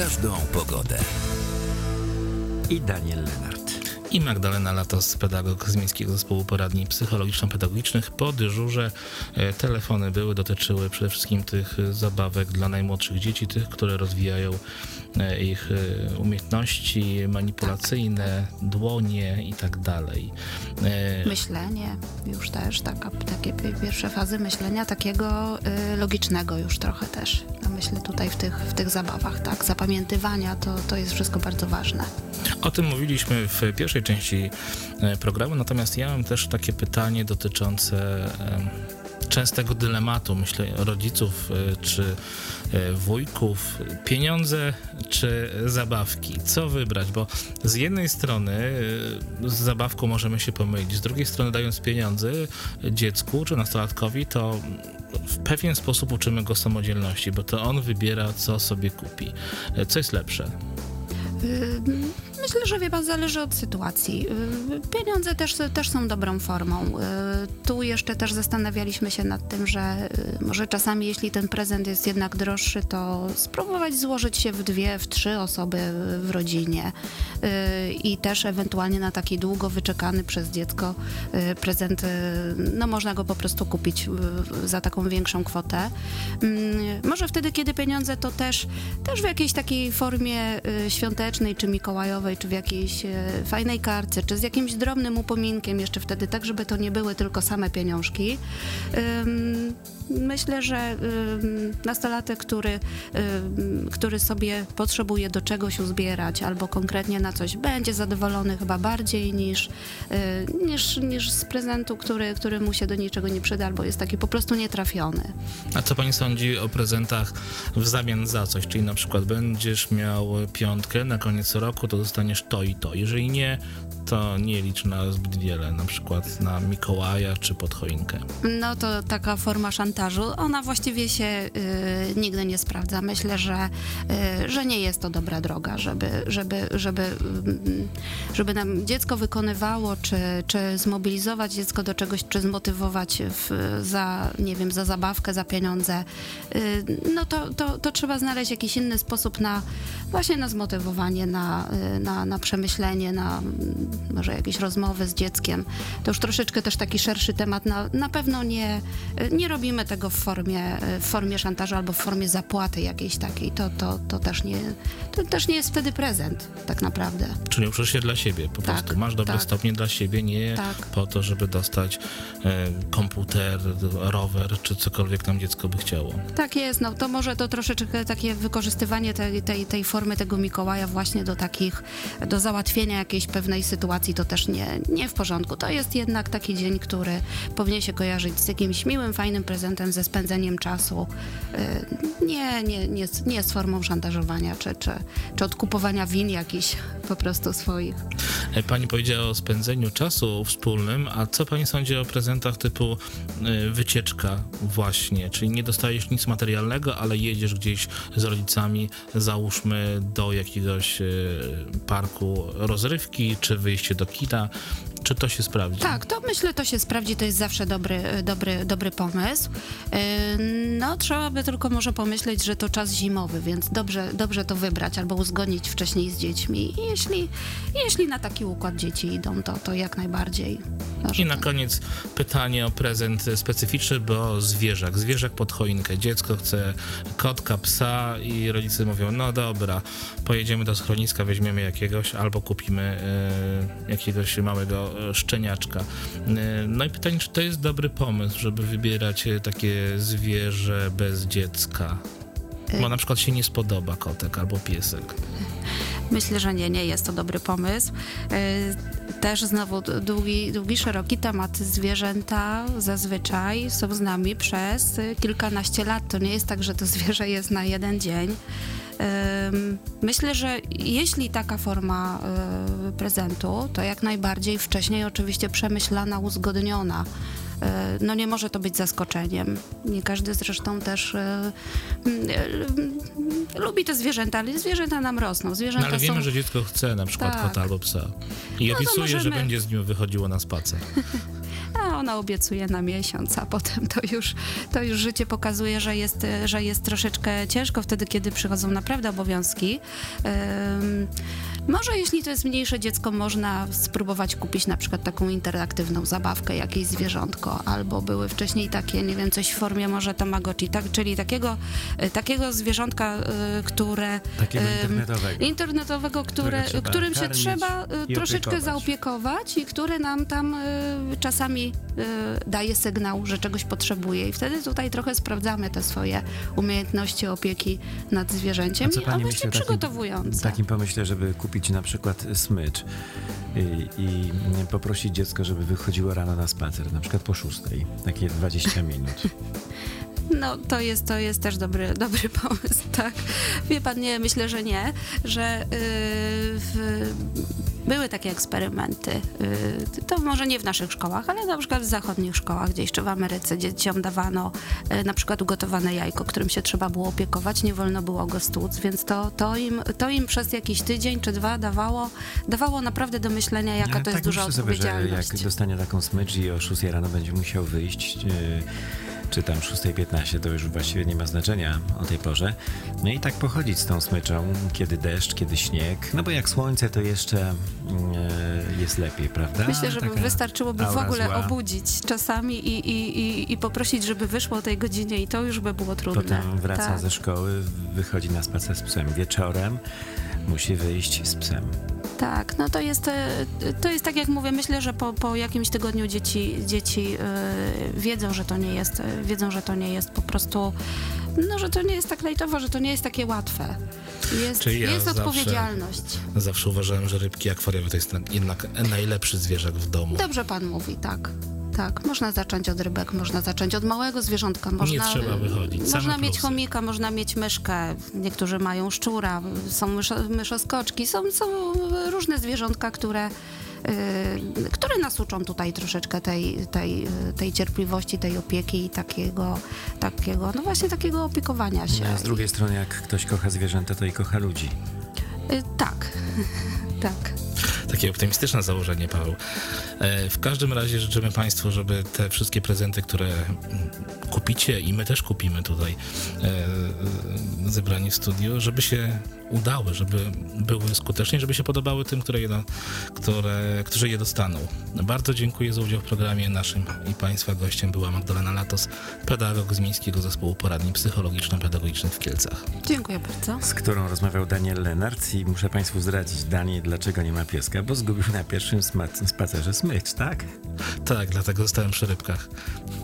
każdą pogodę. I Daniel Lenart. I Magdalena Latos, pedagog z Miejskiego Zespołu Poradni Psychologiczno-Pedagogicznych. Po dyżurze telefony dotyczyły przede wszystkim tych zabawek dla najmłodszych dzieci, tych, które rozwijają ich umiejętności manipulacyjne, dłonie i tak dalej. Myślenie już też, takie pierwsze fazy myślenia takiego logicznego już trochę też. No myślę tutaj w tych zabawach, tak, zapamiętywania to jest wszystko bardzo ważne. O tym mówiliśmy w pierwszej części programu, natomiast ja mam też takie pytanie dotyczące częstego dylematu, myślę, rodziców czy wujków, pieniądze czy zabawki. Co wybrać? Bo z jednej strony z zabawką możemy się pomylić, z drugiej strony dając pieniądze dziecku czy nastolatkowi, to w pewien sposób uczymy go samodzielności, bo to on wybiera, co sobie kupi. Co jest lepsze? Myślę, że zależy od sytuacji. Pieniądze też są dobrą formą. Tu jeszcze też zastanawialiśmy się nad tym, że może czasami, jeśli ten prezent jest jednak droższy, to spróbować złożyć się w 2, w 3 osoby w rodzinie i też ewentualnie na taki długo wyczekany przez dziecko prezent, no można go po prostu kupić za taką większą kwotę. Może wtedy, kiedy pieniądze, to też w jakiejś takiej formie świątecznej czy mikołajowej, czy w jakiejś fajnej kartce, czy z jakimś drobnym upominkiem jeszcze wtedy, tak żeby to nie były tylko same pieniążki. Myślę, że nastolatek, który sobie potrzebuje do czegoś uzbierać albo konkretnie na coś, będzie zadowolony chyba bardziej niż z prezentu, który mu się do niczego nie przyda albo jest taki po prostu nietrafiony. A co pani sądzi o prezentach w zamian za coś? Czyli na przykład będziesz miał 5 na koniec roku, to dostaniesz to i to. Jeżeli nie, to nie licz na zbyt wiele, na przykład na Mikołaja czy pod choinkę. No to taka forma szantażu, ona właściwie się nigdy nie sprawdza. Myślę, że nie jest to dobra droga, żeby nam dziecko wykonywało, czy zmobilizować dziecko do czegoś, czy zmotywować za zabawkę, za pieniądze. No to trzeba znaleźć jakiś inny sposób na zmotywowanie, na przemyślenie, na może jakieś rozmowy z dzieckiem. To już troszeczkę też taki szerszy temat. Na pewno nie robimy tego w formie szantażu albo w formie zapłaty jakiejś takiej. To też nie jest wtedy prezent, tak naprawdę. Czyli uczysz się dla siebie po prostu. Masz dobre stopnie dla siebie, nie po to, żeby dostać komputer, rower, czy cokolwiek tam dziecko by chciało. Tak jest, to może to troszeczkę takie wykorzystywanie tej formy tego Mikołaja właśnie do załatwienia jakiejś pewnej sytuacji, to też nie w porządku. To jest jednak taki dzień, który powinien się kojarzyć z jakimś miłym, fajnym prezentem, ze spędzeniem czasu. Nie jest formą szantażowania, czy odkupowania win jakichś po prostu swoich. Pani powiedziała o spędzeniu czasu wspólnym, a co pani sądzi o prezentach typu wycieczka właśnie, czyli nie dostajesz nic materialnego, ale jedziesz gdzieś z rodzicami, załóżmy do jakiegoś parku rozrywki, czy wyjście do kina. Czy to się sprawdzi? Tak, to myślę, to się sprawdzi, to jest zawsze dobry pomysł. Trzeba by tylko może pomyśleć, że to czas zimowy, więc dobrze to wybrać albo uzgodnić wcześniej z dziećmi. I jeśli na taki układ dzieci idą, to jak najbardziej. I na koniec pytanie o prezent specyficzny, bo zwierzak pod choinkę. Dziecko chce kotka, psa i rodzice mówią, no dobra, pojedziemy do schroniska, weźmiemy jakiegoś albo kupimy jakiegoś małego szczeniaczka. No i pytanie, czy to jest dobry pomysł, żeby wybierać takie zwierzę bez dziecka? Bo na przykład się nie spodoba kotek albo piesek. Myślę, że nie jest to dobry pomysł. Też znowu długi, szeroki temat. Zwierzęta zazwyczaj są z nami przez kilkanaście lat. To nie jest tak, że to zwierzę jest na jeden dzień. Myślę, że jeśli taka forma prezentu, to jak najbardziej wcześniej oczywiście przemyślana, uzgodniona. Nie może to być zaskoczeniem. Nie każdy zresztą też lubi te zwierzęta, ale zwierzęta nam rosną. Ale wiemy, że dziecko chce na przykład kota albo psa i obiecuje, że będzie z nim wychodziło na spacer. a ona obiecuje na miesiąc, a potem to już życie pokazuje, że jest troszeczkę ciężko wtedy, kiedy przychodzą naprawdę obowiązki. Może jeśli to jest mniejsze dziecko, można spróbować kupić na przykład taką interaktywną zabawkę, jakieś zwierzątko, albo były wcześniej takie, nie wiem, coś w formie może Tamagotchi, tak, czyli takiego zwierzątka, które... Takiego internetowego, którym się trzeba troszeczkę zaopiekować i który nam tam czasami daje sygnał, że czegoś potrzebuje. I wtedy tutaj trochę sprawdzamy te swoje umiejętności opieki nad zwierzęciem, a właśnie przygotowujące. Takim pomyśle, żeby kupić na przykład smycz i poprosić dziecko, żeby wychodziło rano na spacer, na przykład po 6:00, takie 20 minut. No, to jest też dobry pomysł, tak. Wie pan, nie, myślę, że nie, że były takie eksperymenty, to może nie w naszych szkołach, ale na przykład w zachodnich szkołach, gdzie jeszcze w Ameryce dzieciom dawano na przykład ugotowane jajko, którym się trzeba było opiekować, nie wolno było go stłuc, więc to im przez jakiś tydzień czy 2 dawało naprawdę do myślenia, jaka to jest duża odpowiedzialność. Sobie, że jak dostanie taką smycz i o 6:00 rano będzie musiał wyjść, czy tam 6:15, to już właściwie nie ma znaczenia o tej porze. No i tak pochodzić z tą smyczą, kiedy deszcz, kiedy śnieg, no bo jak słońce, to jeszcze jest lepiej, prawda? Myślę, że wystarczyłoby w ogóle obudzić czasami i poprosić, żeby wyszło o tej godzinie i to już by było trudne. Potem wraca ze szkoły, wychodzi na spacer z psem. Wieczorem musi wyjść z psem. Tak, no to jest tak jak mówię, myślę, że po jakimś tygodniu dzieci wiedzą, że to nie jest po prostu, no, że to nie jest tak lajtowo, że to nie jest takie łatwe. Jest odpowiedzialność. Zawsze uważałem, że rybki akwariowe to jest jednak najlepszy zwierzak w domu. Dobrze pan mówi, tak. Tak, można zacząć od rybek, można zacząć od małego zwierzątka. Nie trzeba wychodzić. Można mieć chomika, można mieć myszkę, niektórzy mają szczura, są myszoskoczki, są różne zwierzątka, które nas uczą tutaj troszeczkę tej cierpliwości, tej opieki i takiego, no właśnie takiego opiekowania się. A z drugiej strony, jak ktoś kocha zwierzęta, to i kocha ludzi. Tak, tak. Takie optymistyczne założenie, Paweł. W każdym razie życzymy Państwu, żeby te wszystkie prezenty, które kupicie i my też kupimy tutaj zebrani w studiu, żeby się udały, żeby były skuteczne, żeby się podobały tym, którzy je dostaną. Bardzo dziękuję za udział w programie. Naszym i Państwa gościem była Magdalena Latos, pedagog z Miejskiego Zespołu Poradni Psychologiczno-Pedagogicznych w Kielcach. Dziękuję bardzo. Z którą rozmawiał Daniel Lenart i muszę Państwu zdradzić, Daniel, dlaczego nie ma pieska, bo zgubił na pierwszym spacerze smycz, tak? Tak, dlatego zostałem przy rybkach.